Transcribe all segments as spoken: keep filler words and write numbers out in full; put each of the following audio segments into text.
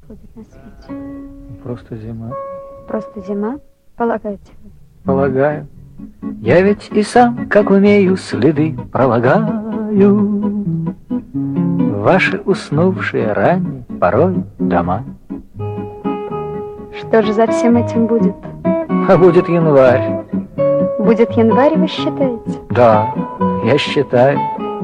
происходит на свете? Просто зима. Просто зима, полагаете вы? Полагаю. Я ведь и сам, как умею, следы пролагаю. Ваши уснувшие ранние порой дома. Что же за всем этим будет? А будет январь. Будет январь, вы считаете? Да, я считаю.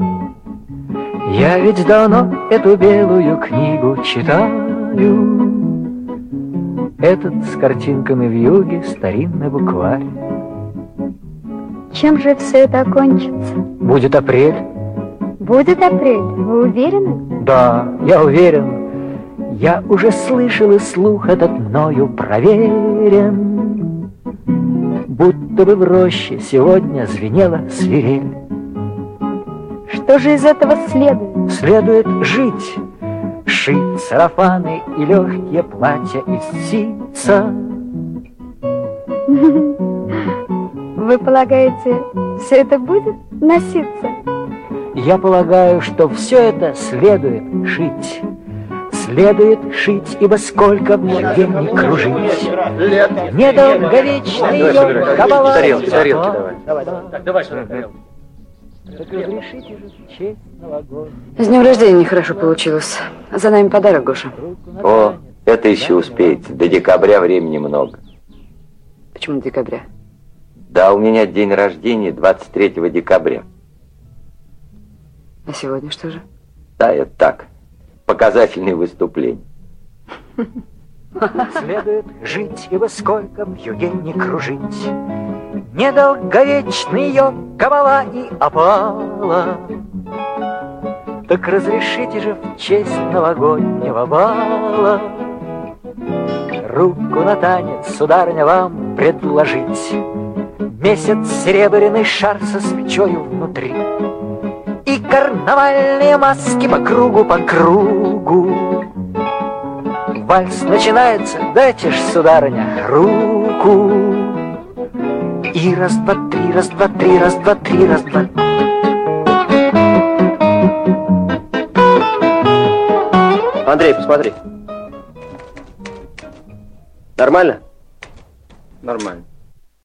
Я ведь давно эту белую книгу читаю. Этот с картинками в юге старинный букварь. Чем же все это окончится? Будет апрель. Будет апрель, вы уверены? Да, я уверен. Я уже слышал, и слух этот мною проверен. Будто бы в роще сегодня звенела свирель. Что же из этого следует? Следует жить, шить сарафаны и легкие платья из ситца. Вы полагаете, все это будет носиться? Я полагаю, что все это следует шить. Следует шить, ибо сколько б нигде не кружить. Недолговечна ее кабала. Тарелки, тарелки давай. Так, давай сюда тарелки. Так разрешите же в честь новогодней. С днем рождения нехорошо получилось. За нами подарок, Гоша. О, это еще успеете. До декабря времени много. Почему декабря? Да, у меня день рождения двадцать третьего декабря. А сегодня что же? Да, это так. Показательные выступления. Следует жить, ибо сколько б юге не кружить. Недолговечны ее кабала и опала. Так разрешите же в честь новогоднего бала руку на танец, сударыня, вам предложить. Месяц серебряный шар со свечою внутри и карнавальные маски по кругу, по кругу. Вальс начинается, дайте ж, сударыня, руку. И раз, два, три, раз, два, три, раз, два, три, раз, два. Андрей, посмотри. Нормально? Нормально.